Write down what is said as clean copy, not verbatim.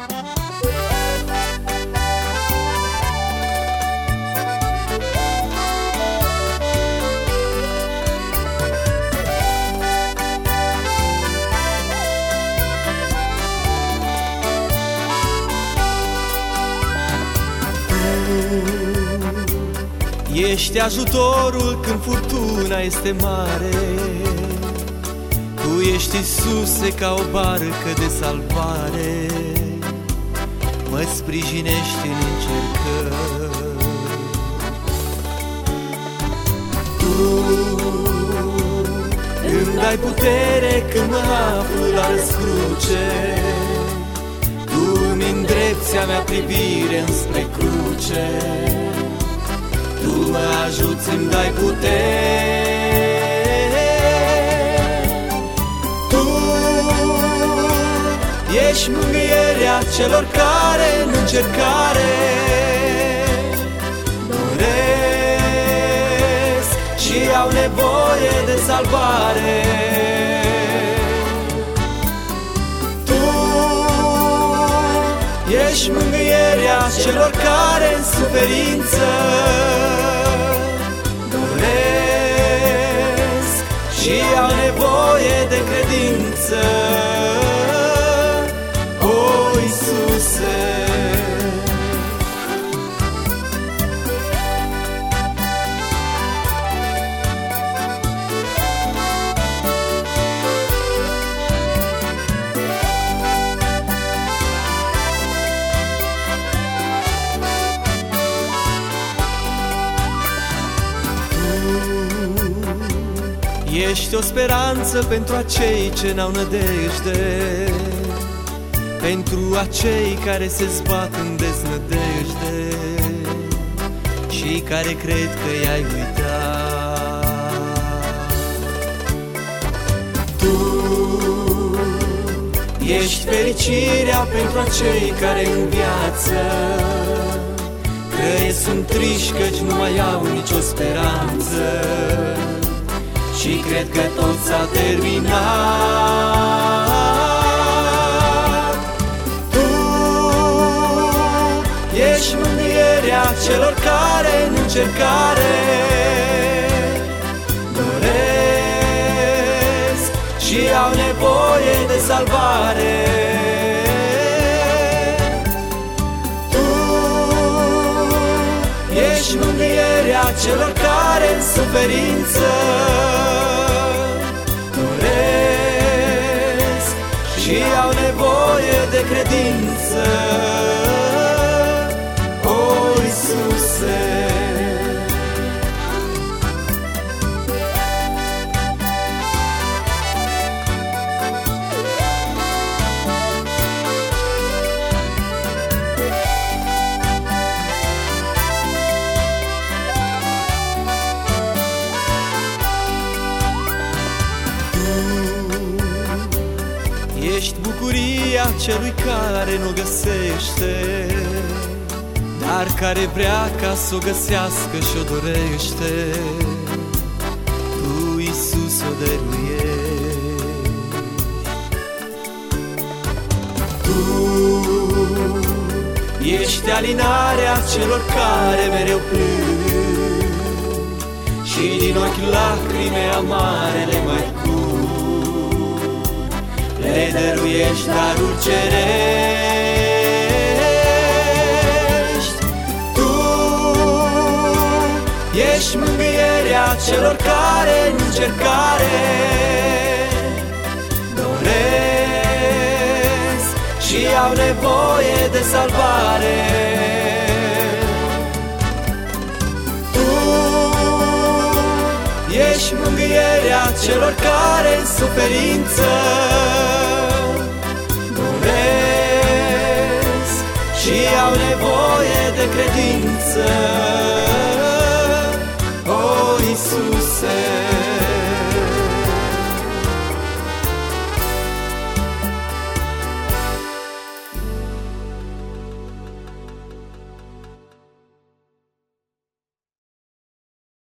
Ești ajutorul când furtuna este mare, Tu ești Iisuse ca o barcă de salvare, Mă sprijinești în încercări. Tu îmi dai putere când mă aflu la răscruce, Tu îmi îndrepți a mea privire înspre cruce, Tu mă ajuți, îmi dai putere. Tu ești mângâierea celor care în încercare doresc și au nevoie de salvare. Tu ești mângâierea celor care în suferință și au nevoie de credință. O, Iisuse, Ești o speranță pentru acei ce n-au nădejde, pentru acei care se zbat în deznădejde și care cred că i-ai uitat. Tu ești fericirea pentru acei care în viață trăiesc sunt triști căci nu mai au nicio speranță și cred că tot s-a terminat. Tu ești mângâierea celor care în încercare doresc și au nevoie de salvare. Tu ești mângâierea celor care în suferință și au nevoie de credință. O, Iisuse, ești bucuria celui care nu găsește, dar care vrea ca să o găsească și o dorește. Tu, Iisus, o dăruiești. Tu ești alinarea celor care mereu plâng și din ochi lacrime amare le mai le dăruiești daruri cerești. Tu ești mângâierea celor care în încercare doresc și au nevoie de salvare. Tu ești mângâierea celor care în suferință și au nevoie de credință. O, Iisuse,